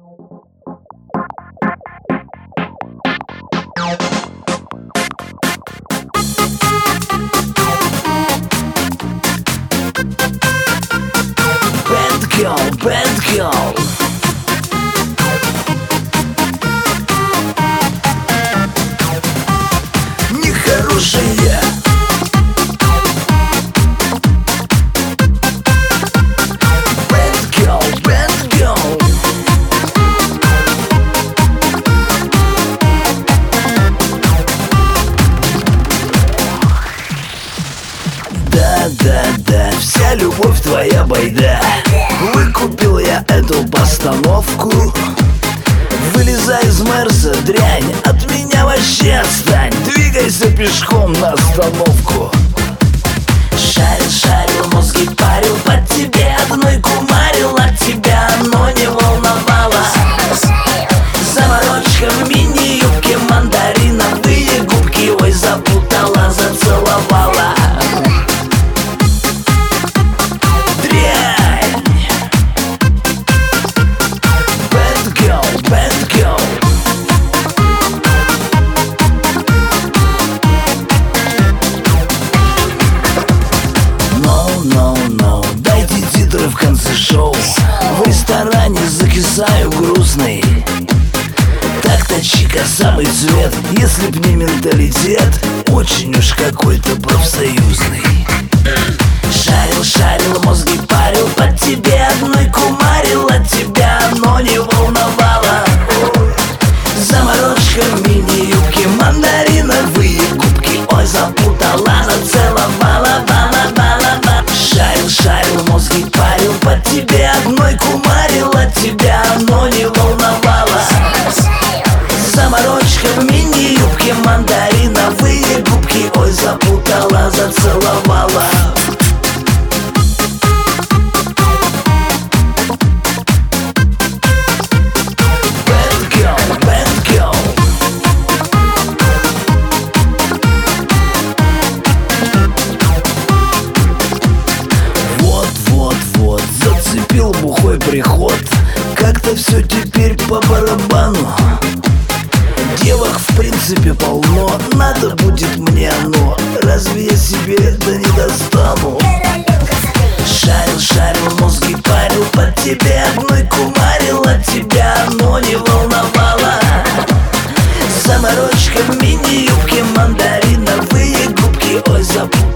Bad girl. Нехорошие. Bad girl, bad girl. Да, вся любовь твоя байда. Выкупил я эту постановку. Вылезай из Мерса, дрянь, от меня вообще отстань. Двигайся пешком на остановку. Шарил, мозги парил, под тебе одной кумарил. От тебя оно не волновало. Заморочка в мини-юбке, мандариновые губки. Ой, запутала, зацеловала. Дайте титры в конце шоу. В ресторане закисаю грустный. Так-то чика самый цвет. Если б не менталитет, очень уж какой-то профсоюзный. Шарил, мозги парил, под тебе одной кумарил. От тебя оно не волновало. Заморочка в мини-юбке, мандариновые губки. Ой, запутала, нацеловала, Шарил, мозги парил, под тебе одной кумарил. От тебя оно не волновало. Заморочка в мини-юбке, мандариновые губки. Ой, запутала, зацеловала. Зацепил бухой приход. Как-то все теперь по барабану. Девок в принципе полно. Надо будет мне оно. Разве я себе это не достану? Шарил, мозги парил, под тебе одной кумарил. От тебя оно не волновало. Заморочка в мини-юбке, мандариновые губки. Ой, запутала.